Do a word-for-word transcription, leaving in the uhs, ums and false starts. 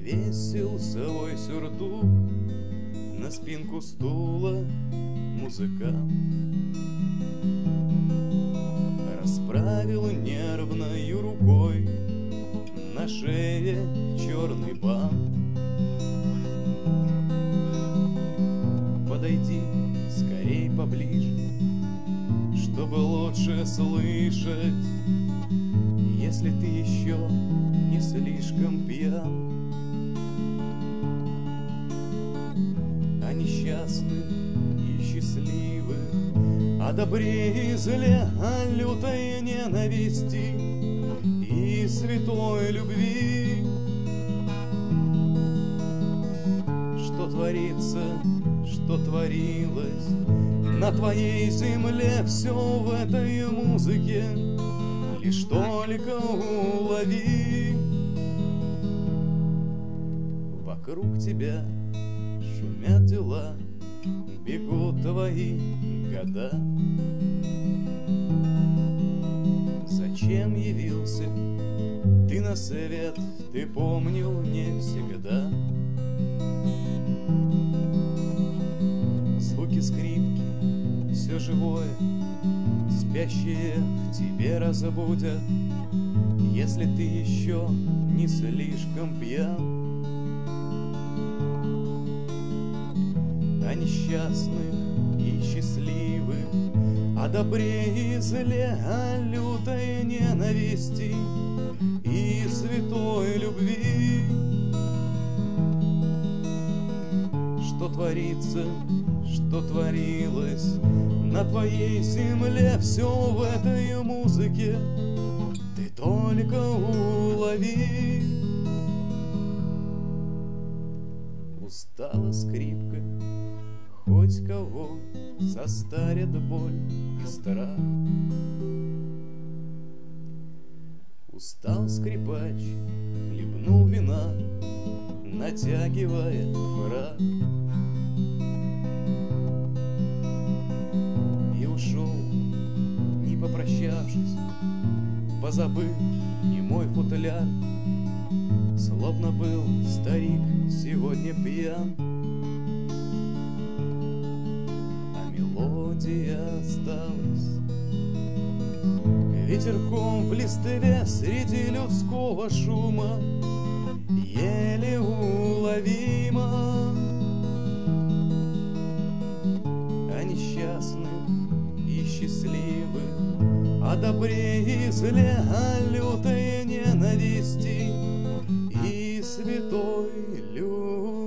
Повесил свой сюртук на спинку стула музыкант, расправил нервною рукой на шее черный бант. Подойди скорей поближе, чтобы лучше слышать, если ты еще не слишком пьян. А несчастных и счастливых, о добре и зле, о лютой ненависти и святой любви. Что творится, что творилось на твоей земле, все в этой музыке лишь только улови. Вокруг тебя шумят дела, бегут твои года. Зачем явился ты на свет, ты помнил не всегда. Звуки скрипки, все живое, спящие в тебе разбудят, если ты еще не слишком пьян. О несчастных и счастливых, о добре и зле, о лютой ненависти и святой любви. Что творится, что творилось на твоей земле, все в этой музыке ты только улови. Устала скрипка, хоть кого состарит боль и страх. Устал скрипач, хлебнул вина, натягивая фрак, и ушел, не попрощавшись, позабыв немой футляр, словно был старик сегодня пьян. Осталась ветерком в листве среди людского шума, еле уловима. О несчастных и счастливых, о добре и зле, о лютой ненависти и святой любви.